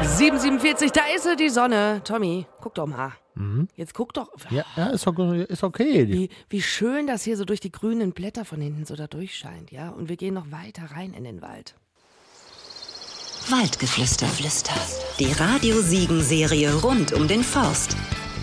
7:47, da ist sie, die Sonne. Tommy, guck doch mal. Jetzt guck doch. Ja, ist okay. Wie schön das hier so durch die grünen Blätter von hinten so da durchscheint, ja? Und wir gehen noch weiter rein in den Wald. Waldgeflüster. Die Radio-Siegen-Serie rund um den Forst.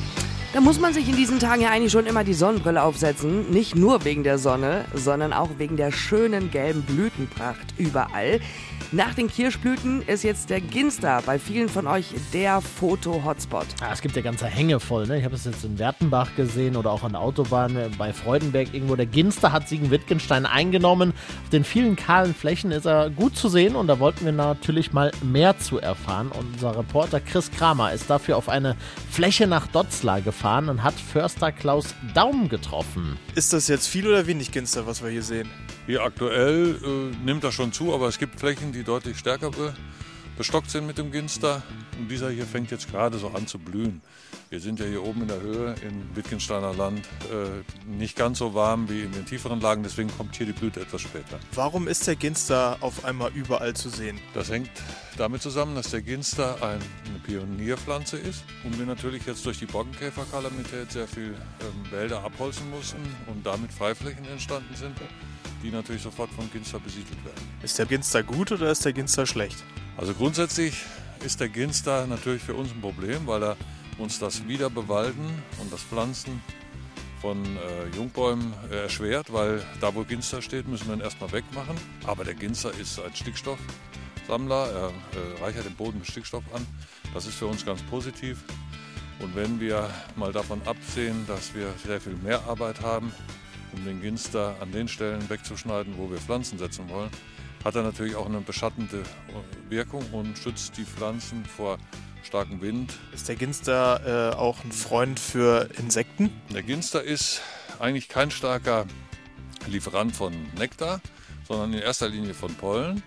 Da muss man sich in diesen Tagen ja eigentlich schon immer die Sonnenbrille aufsetzen. Nicht nur wegen der Sonne, sondern auch wegen der schönen gelben Blütenpracht überall. Nach den Kirschblüten ist jetzt der Ginster bei vielen von euch der Foto-Hotspot. Es gibt ja ganze Hänge voll, ne? Ich habe es jetzt in Wertenbach gesehen oder auch an der Autobahn bei Freudenberg irgendwo. Der Ginster hat Siegen-Wittgenstein eingenommen. Auf den vielen kahlen Flächen ist er gut zu sehen und da wollten wir natürlich mal mehr zu erfahren. Und unser Reporter Chris Kramer ist dafür auf eine Fläche nach Dotzlar gefahren und hat Förster Klaus Daum getroffen. Ist das jetzt viel oder wenig Ginster, was wir hier sehen? Hier aktuell nimmt das schon zu, aber es gibt Flächen, die deutlich stärker bestockt sind mit dem Ginster. Und dieser hier fängt jetzt gerade so an zu blühen. Wir sind ja hier oben in der Höhe im Wittgensteiner Land nicht ganz so warm wie in den tieferen Lagen, deswegen kommt hier die Blüte etwas später. Warum ist der Ginster auf einmal überall zu sehen? Das hängt damit zusammen, dass der Ginster eine Pionierpflanze ist und wir natürlich jetzt durch die Borkenkäferkalamität sehr viel Wälder abholzen mussten und damit Freiflächen entstanden sind, die natürlich sofort vom Ginster besiedelt werden. Ist der Ginster gut oder ist der Ginster schlecht? Also grundsätzlich ist der Ginster natürlich für uns ein Problem, weil er uns das Wiederbewalden und das Pflanzen von Jungbäumen erschwert, weil da, wo Ginster steht, müssen wir ihn erstmal wegmachen. Aber der Ginster ist ein Stickstoffsammler, er reichert den Boden mit Stickstoff an. Das ist für uns ganz positiv. Und wenn wir mal davon absehen, dass wir sehr viel mehr Arbeit haben, um den Ginster an den Stellen wegzuschneiden, wo wir Pflanzen setzen wollen, hat er natürlich auch eine beschattende Wirkung und schützt die Pflanzen vor starkem Wind. Ist der Ginster auch ein Freund für Insekten? Der Ginster ist eigentlich kein starker Lieferant von Nektar, sondern in erster Linie von Pollen.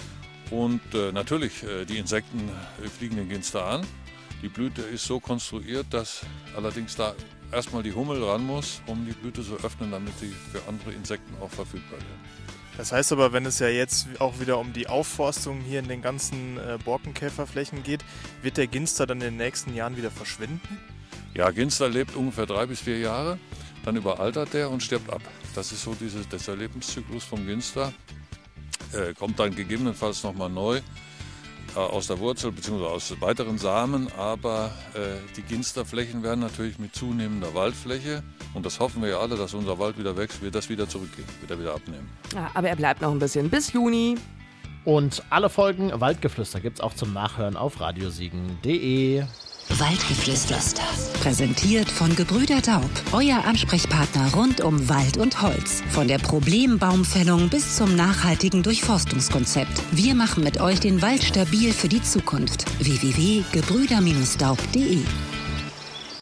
Und natürlich, die Insekten fliegen den Ginster an. Die Blüte ist so konstruiert, dass allerdings da erstmal die Hummel ran muss, um die Blüte zu öffnen, damit sie für andere Insekten auch verfügbar werden. Das heißt aber, wenn es ja jetzt auch wieder um die Aufforstung hier in den ganzen Borkenkäferflächen geht, wird der Ginster dann in den nächsten Jahren wieder verschwinden? Ja, Ginster lebt ungefähr 3 bis 4 Jahre, dann überaltert der und stirbt ab. Das ist so dieser Lebenszyklus vom Ginster. Kommt dann gegebenenfalls nochmal neu aus der Wurzel bzw. aus weiteren Samen, aber die Ginsterflächen werden natürlich mit zunehmender Waldfläche, und das hoffen wir ja alle, dass unser Wald wieder wächst, wird das wieder zurückgehen, wird er wieder abnehmen. Ja, aber er bleibt noch ein bisschen bis Juni. Und alle Folgen Waldgeflüster gibt's auch zum Nachhören auf radiosiegen.de. Waldgeflüster. Präsentiert von Gebrüder Daub. Euer Ansprechpartner rund um Wald und Holz. Von der Problembaumfällung bis zum nachhaltigen Durchforstungskonzept. Wir machen mit euch den Wald stabil für die Zukunft. www.gebrüder-daub.de